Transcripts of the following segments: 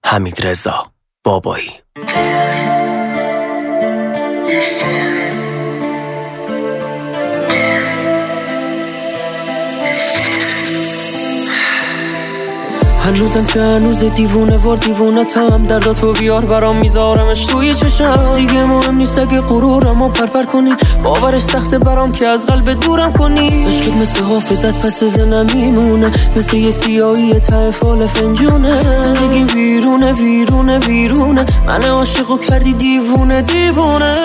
حمیدرضا بابایی. هنوزم که هنوز دیوونه ور دیوونتم، درداتو بیار برام میذارمش توی چشم. دیگه مهم نیست اگه غرورمو پرپر کنی، باورش سخته برام که از قلب دورم کنی. عشقت مثل حافظ از پس زنم میمونه، مثل یه سیاهی ته فال فنجونه. زندگی ویرونه ویرونه ویرونه، من عاشقو کردی دیوونه دیوونه.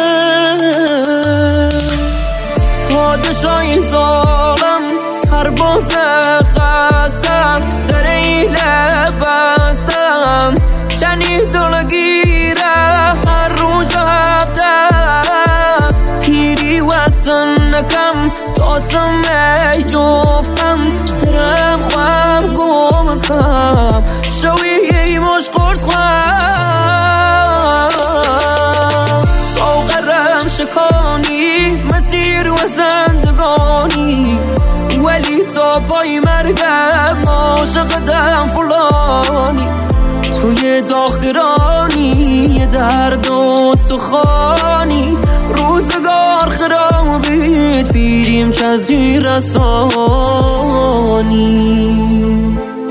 پادشاه این ظالم سرباز خستم، در این لبستم چنی دلگیره هر روز هفتم. پیری واسن نکم داستم ای جفتم، درم خوام گم کم شوی ای مش قرص خوام. ساغرم شکانی مسیر و زندگانی، ولی تا پای مرگم عاشقتم فلانی. توی داغگرانی درد و استخوانی، روزگار خرابید پیریم چزی رسانی.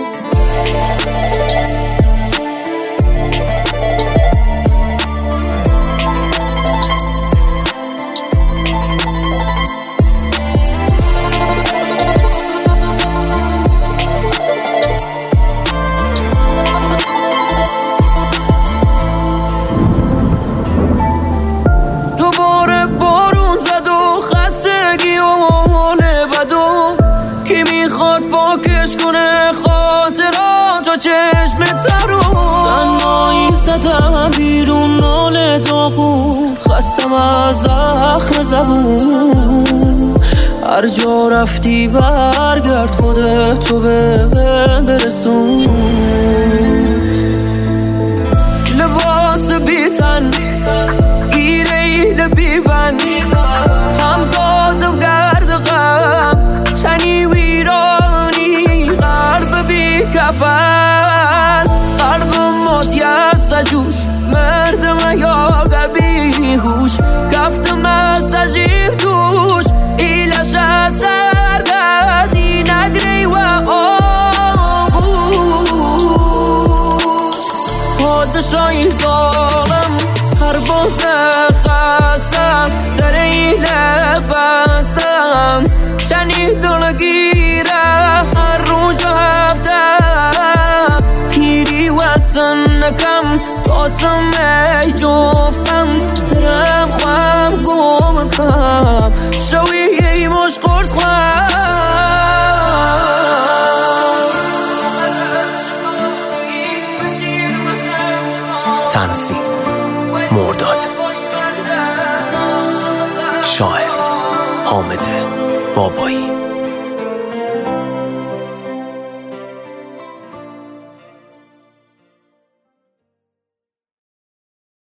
پاکش کنه خاطرات و چشم ترو. تنهایی زدم بیرون ناله داغون، خستم از زخم زبون. هر جا رفتی برگرد خودتو بهم برسون. لباس بیتن گیره ایل بیبن، هم زادم گرد غم تنی ویرانی. قلب بی کفن قلب موتی از سجوش، مردم یا قلبی هوش گفتم از سجیر دوش. ایلش از سرگردی نگری و آغوش. پادشاه این ظالم سرباز خستم، در این لبستم چنی دلگیره هر روز هفتم. پیری واسن نکم داستم ای جفتم، درم خوام گم کم شوی ای مش قرص خوام. تنظیم مرداد، شاعر حامد بابایی.